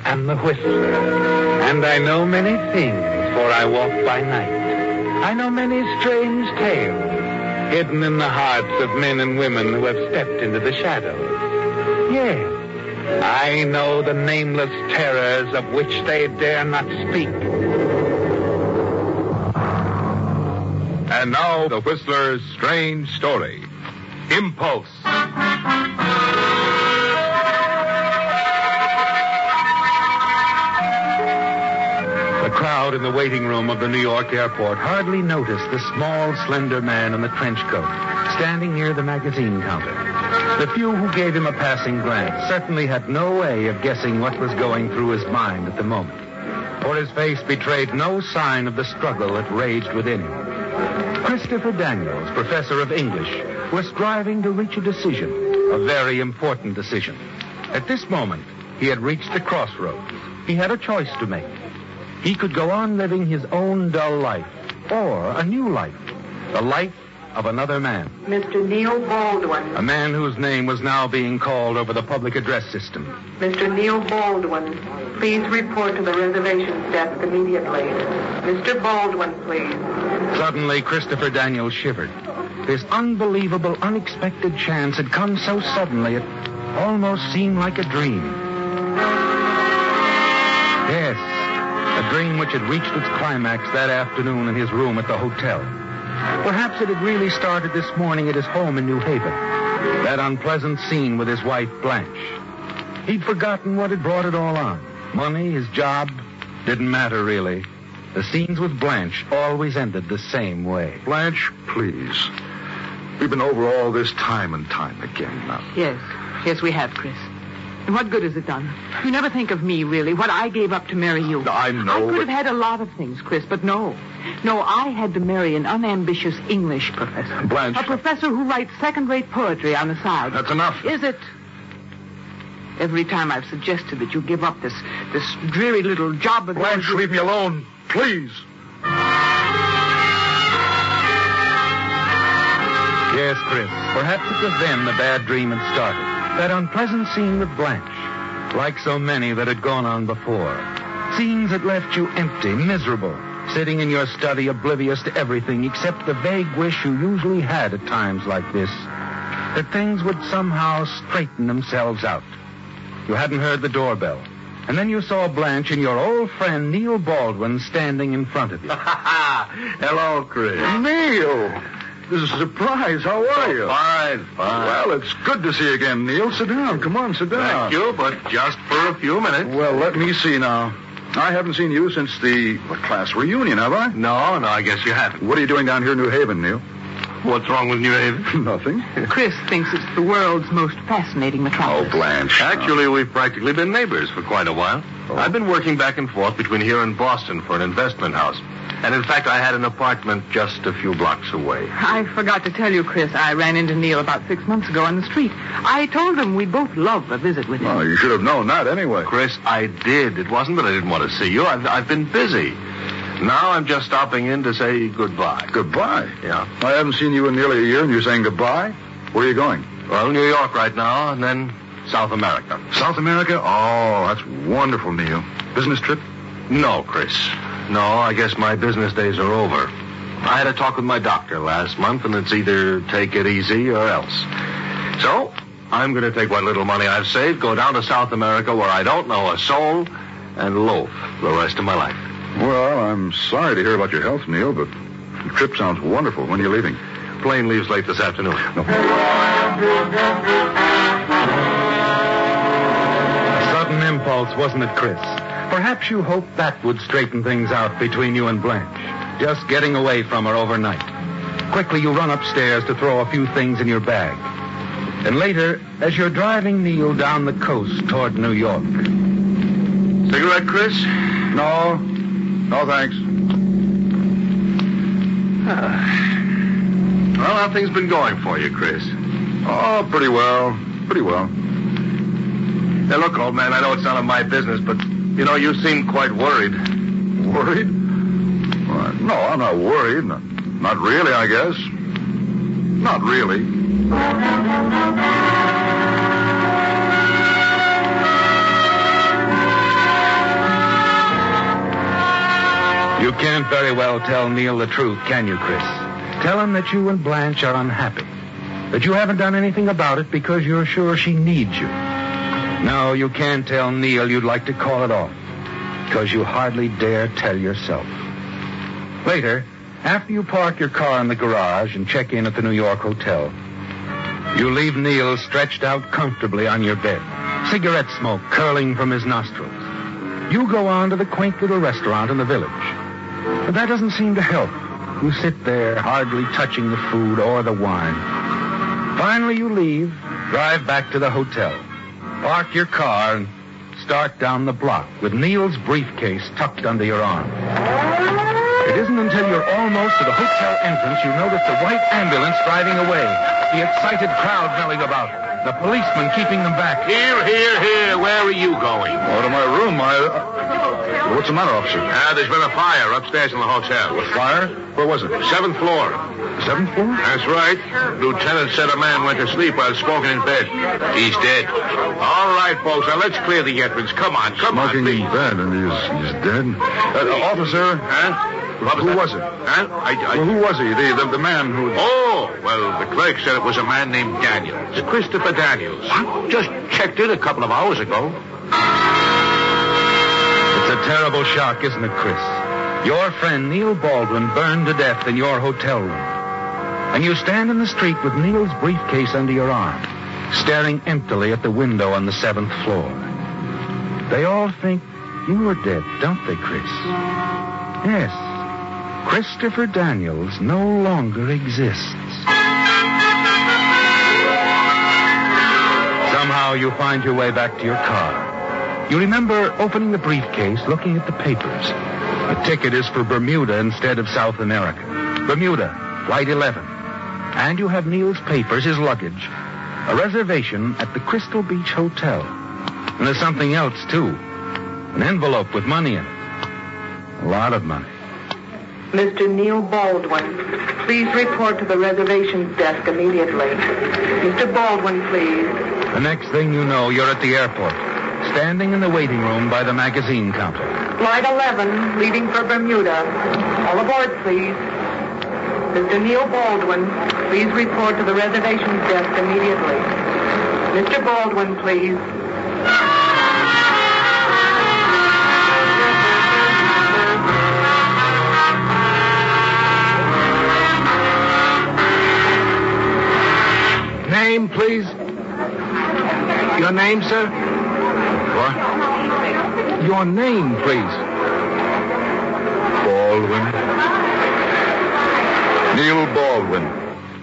am the Whistler, and I know many things, for I walk by night. I know many strange tales hidden in the hearts of men and women who have stepped into the shadows. Yes, I know the nameless terrors of which they dare not speak. And now, the Whistler's strange story. Impulse. The crowd in the waiting room of the New York airport hardly noticed the small, slender man in the trench coat standing near the magazine counter. The few who gave him a passing glance certainly had no way of guessing what was going through his mind at the moment, for his face betrayed no sign of the struggle that raged within him. Christopher Daniels, professor of English, was striving to reach a decision, a very important decision. At this moment, he had reached a crossroads. He had a choice to make. He could go on living his own dull life, or a new life, the life of another man. Mr. Neil Baldwin. A man whose name was now being called over the public address system. Mr. Neil Baldwin, please report to the reservations desk immediately. Mr. Baldwin, please. Suddenly, Christopher Daniels shivered. This unbelievable, unexpected chance had come so suddenly it almost seemed like a dream. Yes, a dream which had reached its climax that afternoon in his room at the hotel. Perhaps it had really started this morning at his home in New Haven. That unpleasant scene with his wife, Blanche. He'd forgotten what had brought it all on. Money, his job, didn't matter really. The scenes with Blanche always ended the same way. Blanche, please. We've been over all this time and time again now. Yes, we have, Chris. And what good has it done? You never think of me, really, what I gave up to marry you. I know, I could have had a lot of things, Chris, but no. No, I had to marry an unambitious English professor. Blanche. A professor who writes second-rate poetry on the side. That's enough. Is it? Every time I've suggested that you give up this dreary little job of Blanche, yours, leave me alone, please. Yes, Chris. Perhaps it was then the bad dream had started. That unpleasant scene with Blanche. Like so many that had gone on before. Scenes that left you empty, miserable, sitting in your study oblivious to everything except the vague wish you usually had at times like this, that things would somehow straighten themselves out. You hadn't heard the doorbell. And then you saw Blanche and your old friend Neil Baldwin standing in front of you. Hello, Chris. Neil! This is a surprise. How are you? Fine. Well, it's good to see you again, Neil. Sit down. Come on, sit down. Thank you, but just for a few minutes. Well, let me see now. I haven't seen you since the class reunion, have I? No, I guess you haven't. What are you doing down here in New Haven, Neil? What's wrong with New Haven? Nothing. Chris thinks it's the world's most fascinating metropolis. Oh, Blanche. Actually, we've practically been neighbors for quite a while. Oh. I've been working back and forth between here and Boston for an investment house. And in fact, I had an apartment just a few blocks away. I forgot to tell you, Chris, I ran into Neil about 6 months ago on the street. I told him we'd both love a visit with him. Oh, you should have known that anyway. Chris, I did. It wasn't that I didn't want to see you. I've been busy. Now I'm just stopping in to say goodbye. Goodbye? Yeah. I haven't seen you in nearly a year, and you're saying goodbye? Where are you going? Well, New York right now, and then South America. South America? Oh, that's wonderful, Neil. Business trip? No, Chris. No, I guess my business days are over. I had a talk with my doctor last month, and it's either take it easy or else. So, I'm going to take what little money I've saved, go down to South America where I don't know a soul, and loaf the rest of my life. Well, I'm sorry to hear about your health, Neil, but the trip sounds wonderful. When are you leaving? Plane leaves late this afternoon. No. A sudden impulse, wasn't it, Chris? Perhaps you hoped that would straighten things out between you and Blanche. Just getting away from her overnight. Quickly, you run upstairs to throw a few things in your bag. And later, as you're driving Neil down the coast toward New York. Cigarette, Chris? No. No, thanks. Well, how things been going for you, Chris? Oh, pretty well. Pretty well. Now, look, old man, I know it's none of my business, but, you know, you seem quite worried. Worried? Well, no, I'm not worried. Not really, I guess. Not really. very well tell Neil the truth, can you, Chris? Tell him that you and Blanche are unhappy. That you haven't done anything about it because you're sure she needs you. No, you can't tell Neil you'd like to call it off. Because you hardly dare tell yourself. Later, after you park your car in the garage and check in at the New York hotel, you leave Neil stretched out comfortably on your bed, cigarette smoke curling from his nostrils. You go on to the quaint little restaurant in the village. But that doesn't seem to help. You sit there, hardly touching the food or the wine. Finally, you leave, drive back to the hotel, park your car, and start down the block with Neil's briefcase tucked under your arm. It isn't until you're almost to the hotel entrance you notice the white ambulance driving away, the excited crowd milling about, the policeman keeping them back. Here. Where are you going? Oh, to my room. What's the matter, officer? There's been a fire upstairs in the hotel. A fire? Where was it? 7th floor. 7th floor? That's right. Lieutenant said a man went to sleep while smoking in bed. He's dead. All right, folks. Now, let's clear the entrance. Come on. Smoking in bed, and he's dead? Officer? Huh? Who was it? Huh? Well, who was he? The man who... Oh, well, the clerk said it was a man named Daniels. Christopher Daniels. Just checked in a couple of hours ago. It's a terrible shock, isn't it, Chris? Your friend Neil Baldwin burned to death in your hotel room. And you stand in the street with Neil's briefcase under your arm, staring emptily at the window on the 7th floor. They all think you are dead, don't they, Chris? Yes. Christopher Daniels no longer exists. Somehow you find your way back to your car. You remember opening the briefcase, looking at the papers. The ticket is for Bermuda instead of South America. Bermuda, Flight 11. And you have Neil's papers, his luggage, a reservation at the Crystal Beach Hotel. And there's something else, too. An envelope with money in it. A lot of money. Mr. Neil Baldwin, please report to the reservations desk immediately. Mr. Baldwin, please. The next thing you know, you're at the airport, standing in the waiting room by the magazine counter. Flight 11, leaving for Bermuda. All aboard, please. Mr. Neil Baldwin, please report to the reservations desk immediately. Mr. Baldwin, please. Name, please. Your name, sir? What? Your name, please. Baldwin. Neil Baldwin.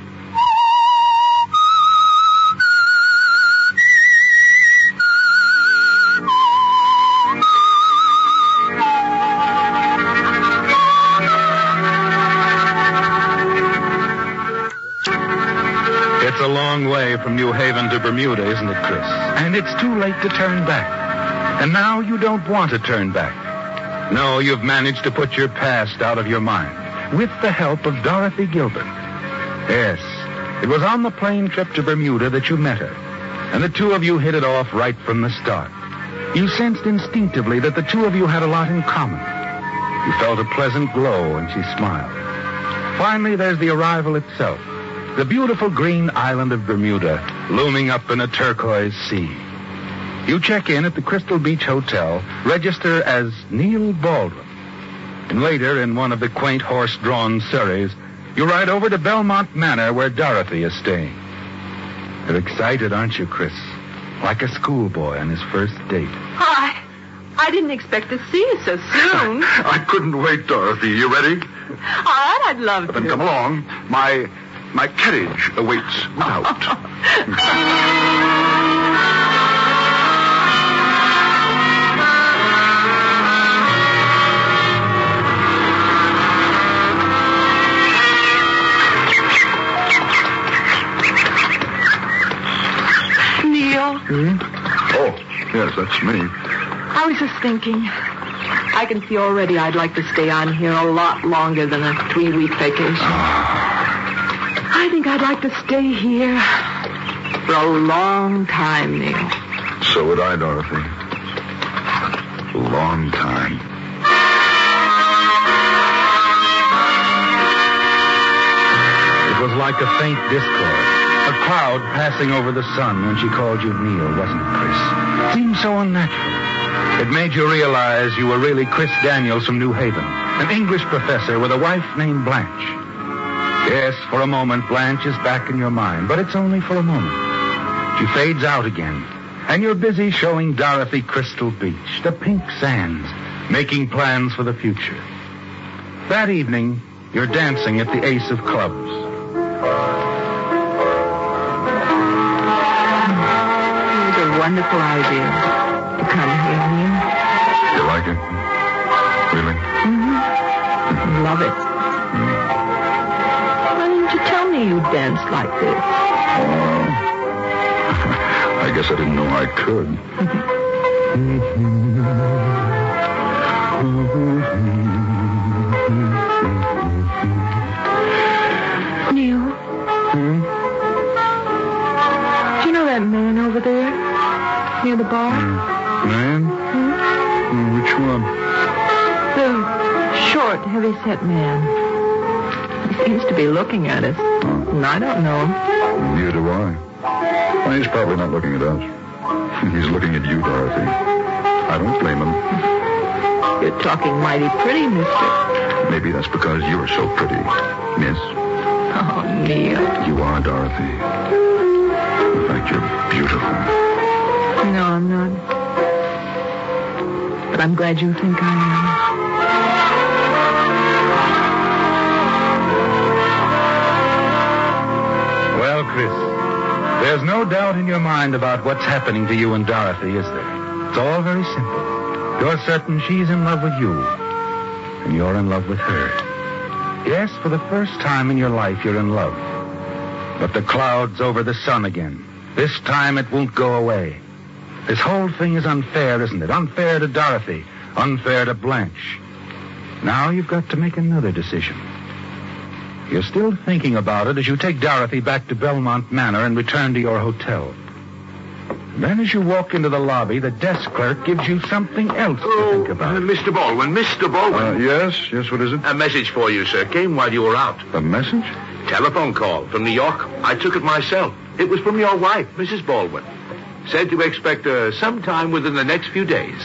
It's a long way from New Haven to Bermuda, isn't it, Chris? And it's too late to turn back. And now you don't want to turn back. No, you've managed to put your past out of your mind, with the help of Dorothy Gilbert. Yes, it was on the plane trip to Bermuda that you met her, and the two of you hit it off right from the start. You sensed instinctively that the two of you had a lot in common. You felt a pleasant glow, and she smiled. Finally, there's the arrival itself. The beautiful green island of Bermuda, looming up in a turquoise sea. You check in at the Crystal Beach Hotel, register as Neil Baldwin. And later, in one of the quaint horse-drawn surreys, you ride over to Belmont Manor, where Dorothy is staying. You're excited, aren't you, Chris? Like a schoolboy on his first date. I didn't expect to see you so soon. I couldn't wait, Dorothy. You ready? All right, I'd love to. Then come along. My carriage awaits without. Neil? Oh, yes, that's me. I was just thinking. I can see already I'd like to stay on here a lot longer than a 3-week vacation. I think I'd like to stay here for a long time, Neil. So would I, Dorothy. A long time. was like a faint discord. A cloud passing over the sun when she called you Neil, wasn't it, Chris? It seemed so unnatural. It made you realize you were really Chris Daniels from New Haven, an English professor with a wife named Blanche. Yes, for a moment, Blanche is back in your mind, but it's only for a moment. She fades out again, and you're busy showing Dorothy Crystal Beach, the pink sands, making plans for the future. That evening, you're dancing at the Ace of Clubs. It was a wonderful idea to come here, Neil. You like it? Really? Mm-hmm. Love it. Why didn't you tell me you danced like this? I guess I didn't know I could. Neil? Do you know that man over there? Near the bar? Man? Which one? The short, heavy-set man. He seems to be looking at us. And I don't know him. Neither do I. Well, he's probably not looking at us. He's looking at you, Dorothy. I don't blame him. You're talking mighty pretty, mister. Maybe that's because you're so pretty, miss. Oh, Neil. You are, Dorothy. In fact, you're beautiful. No, I'm not. But I'm glad you think I am. Well, Chris, there's no doubt in your mind about what's happening to you and Dorothy, is there? It's all very simple. You're certain she's in love with you, and you're in love with her. Yes, for the first time in your life, you're in love. But the cloud's over the sun again. This time it won't go away. This whole thing is unfair, isn't it? Unfair to Dorothy. Unfair to Blanche. Now you've got to make another decision. You're still thinking about it as you take Dorothy back to Belmont Manor and return to your hotel. Then as you walk into the lobby, the desk clerk gives you something else to think about. Mr. Baldwin, Mr. Baldwin. Yes, what is it? A message for you, sir. Came while you were out. A message? Telephone call from New York. I took it myself. It was from your wife, Mrs. Baldwin. Said to expect her sometime within the next few days.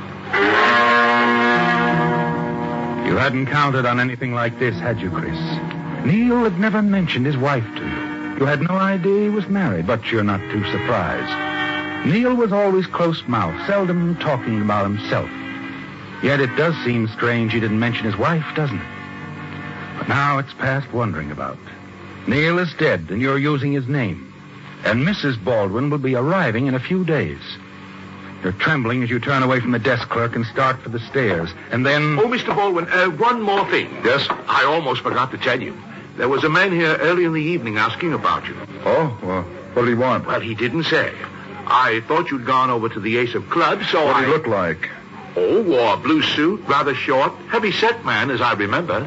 You hadn't counted on anything like this, had you, Chris? Neil had never mentioned his wife to you. You had no idea he was married, but you're not too surprised. Neil was always close-mouthed, seldom talking about himself. Yet it does seem strange he didn't mention his wife, doesn't it? But now it's past wondering about. Neil is dead, and you're using his name. And Mrs. Baldwin will be arriving in a few days. You're trembling as you turn away from the desk clerk and start for the stairs. And then... Oh, Mr. Baldwin, one more thing. Yes? I almost forgot to tell you. There was a man here early in the evening asking about you. Oh, well, what did he want? Well, he didn't say. I thought you'd gone over to the Ace of Clubs, so What did he look like? Oh, wore a blue suit, rather short, heavy-set man, as I remember.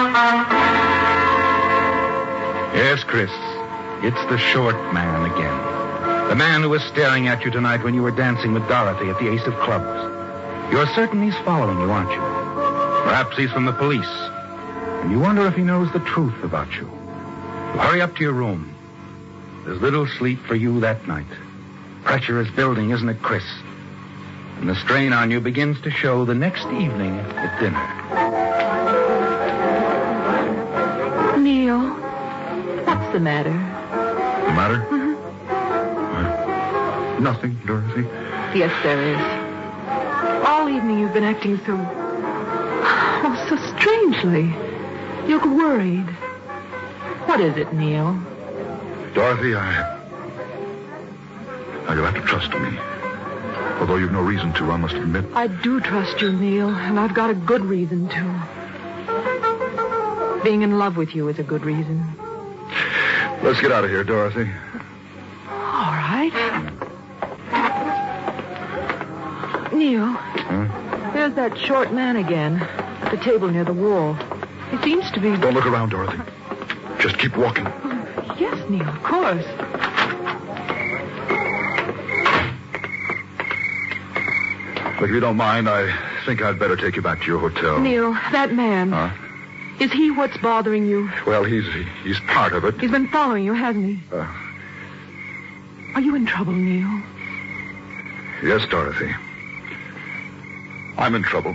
Yes, Chris. It's the short man again. The man who was staring at you tonight when you were dancing with Dorothy at the Ace of Clubs. You're certain he's following you, aren't you? Perhaps he's from the police. And you wonder if he knows the truth about you. You hurry up to your room. There's little sleep for you that night. Pressure is building, isn't it, Chris? And the strain on you begins to show the next evening at dinner. Neil, what's the matter? The matter? Nothing, Dorothy. Yes, there is. All evening you've been acting so strangely. You look worried. What is it, Neil? Dorothy, Now, you'll have to trust me. Although you've no reason to, I must admit. I do trust you, Neil, and I've got a good reason to. Being in love with you is a good reason. Let's get out of here, Dorothy. All right. Neil, there's that short man again at the table near the wall. He seems to be... Don't look around, Dorothy. Just keep walking. Yes, Neil, of course. Look, if you don't mind, I think I'd better take you back to your hotel. Neil, that man. Huh? Is he what's bothering you? Well, he's part of it. He's been following you, hasn't he? Are you in trouble, Neil? Yes, Dorothy. I'm in trouble.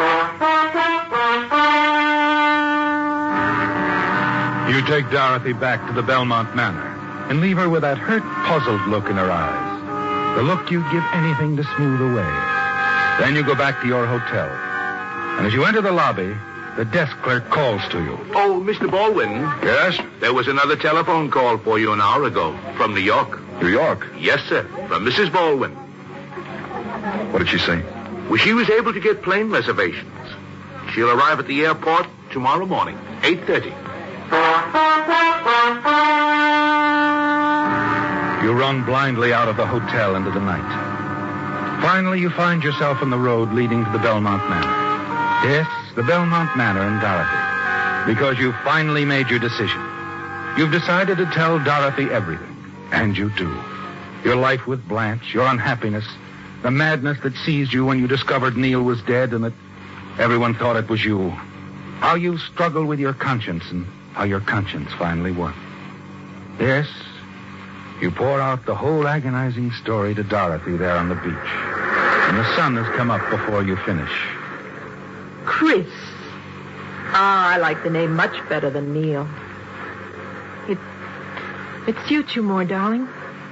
You take Dorothy back to the Belmont Manor and leave her with that hurt, puzzled look in her eyes. The look you'd give anything to smooth away. Then you go back to your hotel. And as you enter the lobby, the desk clerk calls to you. Oh, Mr. Baldwin. Yes? There was another telephone call for you an hour ago from New York. New York? Yes, sir. From Mrs. Baldwin. What did she say? Well, she was able to get plane reservations. She'll arrive at the airport tomorrow morning, 8:30. You run blindly out of the hotel into the night. Finally, you find yourself on the road leading to the Belmont Manor. Yes, the Belmont Manor in Dorothy. Because you've finally made your decision. You've decided to tell Dorothy everything. And you do. Your life with Blanche, your unhappiness, the madness that seized you when you discovered Neil was dead and that everyone thought it was you. How you struggled with your conscience and how your conscience finally won. Yes, you pour out the whole agonizing story to Dorothy there on the beach. And the sun has come up before you finish. Chris. I like the name much better than Neil. It suits you more, darling.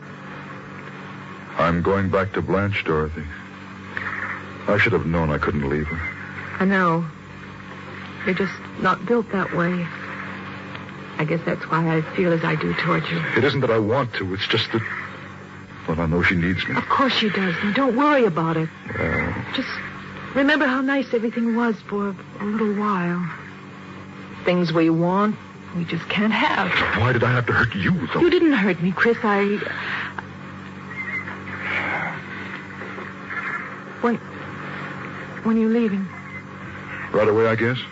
I'm going back to Blanche, Dorothy. I should have known I couldn't leave her. I know. You're just not built that way. I guess that's why I feel as I do toward you. It isn't that I want to. It's just that... Well, I know she needs me. Of course she does. And don't worry about it. Just remember how nice everything was for a little while. Things we want, we just can't have. Why did I have to hurt you, though? You didn't hurt me, Chris. When are you leaving? Right away, I guess.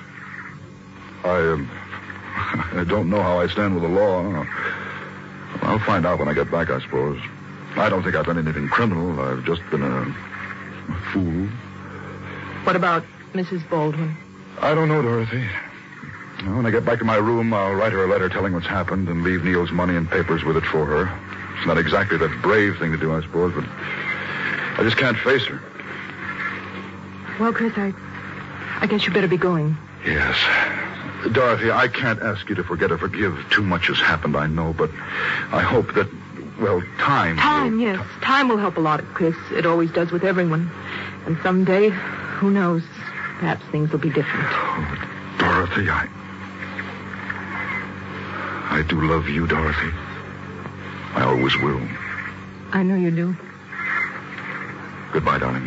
I don't know how I stand with the law. I'll find out when I get back, I suppose. I don't think I've done anything criminal. I've just been a fool. What about Mrs. Baldwin? I don't know, Dorothy. When I get back to my room, I'll write her a letter telling what's happened and leave Neil's money and papers with it for her. It's not exactly the brave thing to do, I suppose, but I just can't face her. Well, Chris, I guess you better be going. Yes. Dorothy, I can't ask you to forget or forgive. Too much has happened, I know, but I hope that, well, time... Yes. Time will help a lot, Chris. It always does with everyone. And someday, who knows, perhaps things will be different. Oh, Dorothy, I do love you, Dorothy. I always will. I know you do. Goodbye, darling.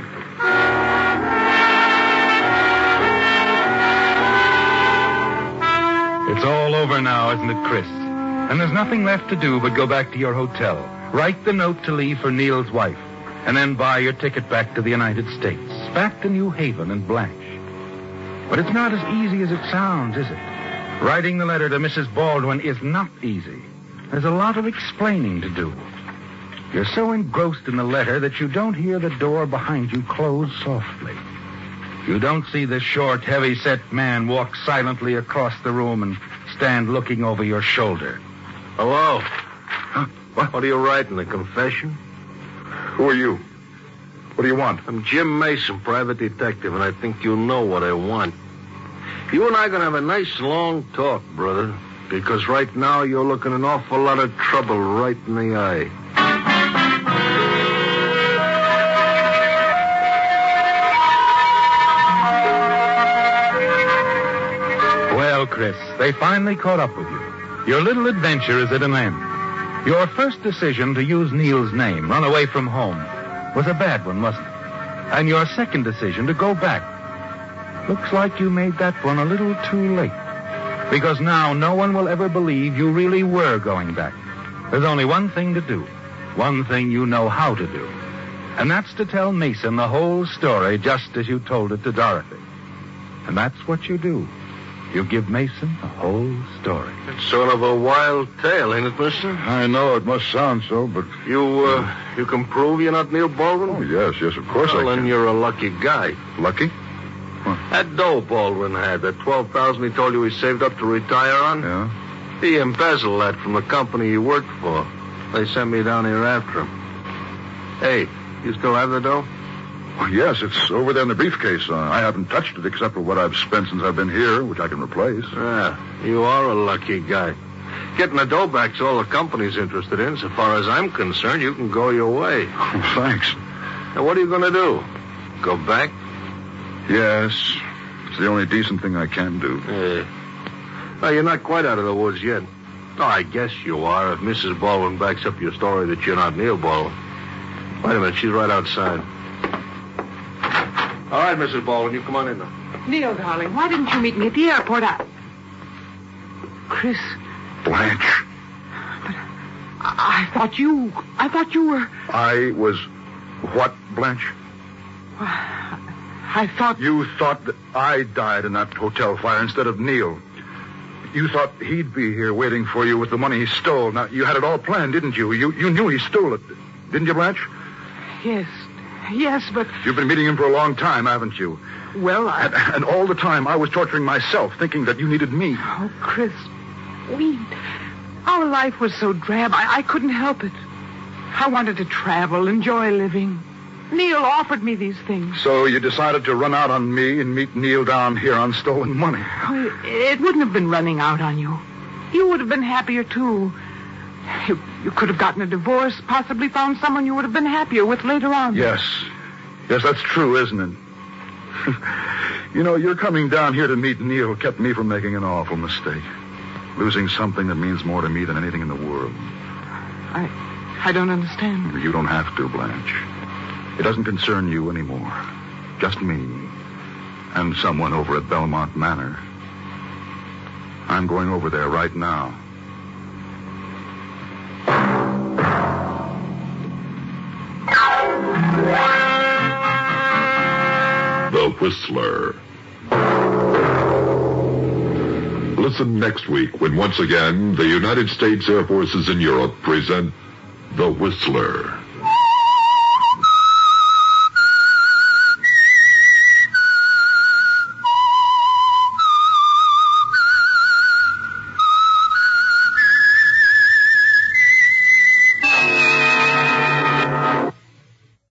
It's all over now, isn't it, Chris? And there's nothing left to do but go back to your hotel, write the note to leave for Neil's wife, and then buy your ticket back to the United States, back to New Haven and Blanche. But it's not as easy as it sounds, is it? Writing the letter to Mrs. Baldwin is not easy. There's a lot of explaining to do. You're so engrossed in the letter that you don't hear the door behind you close softly. You don't see the short, heavy-set man walk silently across the room and stand looking over your shoulder. Hello. Huh? What are you writing, a confession? Who are you? What do you want? I'm Jim Mason, private detective, and I think you know what I want. You and I are going to have a nice long talk, brother, because right now you're looking an awful lot of trouble right in the eye. Well, Chris, they finally caught up with you. Your little adventure is at an end. Your first decision to use Neil's name, run away from home, was a bad one, wasn't it? And your second decision to go back. Looks like you made that one a little too late. Because now no one will ever believe you really were going back. There's only one thing to do. One thing you know how to do. And that's to tell Mason the whole story just as you told it to Dorothy. And that's what you do. You give Mason the whole story. It's sort of a wild tale, ain't it, mister? I know it must sound so, but... You can prove you're not Neil Baldwin? Oh, yes, of course well, I can. Then you're a lucky guy. Lucky? Well, Yeah? That dough Baldwin had, that $12,000 he told you he saved up to retire on? Yeah? He embezzled that from the company he worked for. They sent me down here after him. Hey, you still have the dough? Well, yes, it's over there in the briefcase. I haven't touched it except for what I've spent since I've been here, which I can replace. Yeah, you are a lucky guy. Getting the dough back's all the company's interested in. So far as I'm concerned, you can go your way. Oh, thanks. Now, what are you going to do? Go back? Yes. It's the only decent thing I can do. Well, you're not quite out of the woods yet. Oh, I guess you are if Mrs. Baldwin backs up your story that you're not Neil Baldwin. Wait a minute, she's right outside. All right, Mrs. Baldwin, you come on in now. Neil, darling, why didn't you meet me at the airport? Chris. Blanche. But I thought you were... I was what, Blanche? I thought... You thought that I died in that hotel fire instead of Neil. You thought he'd be here waiting for you with the money he stole. Now, you had it all planned, didn't you? You knew he stole it. Didn't you, Blanche? Yes, but... You've been meeting him for a long time, haven't you? Well, And all the time, I was torturing myself, thinking that you needed me. Oh, Chris, our life was so drab, I couldn't help it. I wanted to travel, enjoy living. Neil offered me these things. So you decided to run out on me and meet Neil down here on stolen money. Oh, it wouldn't have been running out on you. You would have been happier, too. You could have gotten a divorce, possibly found someone you would have been happier with later on. Yes, that's true, isn't it? You know, your coming down here to meet Neil kept me from making an awful mistake. Losing something that means more to me than anything in the world. I don't understand. You don't have to, Blanche. It doesn't concern you anymore. Just me. And someone over at Belmont Manor. I'm going over there right now. The Whistler. Listen next week when once again the United States Air Forces in Europe present The Whistler.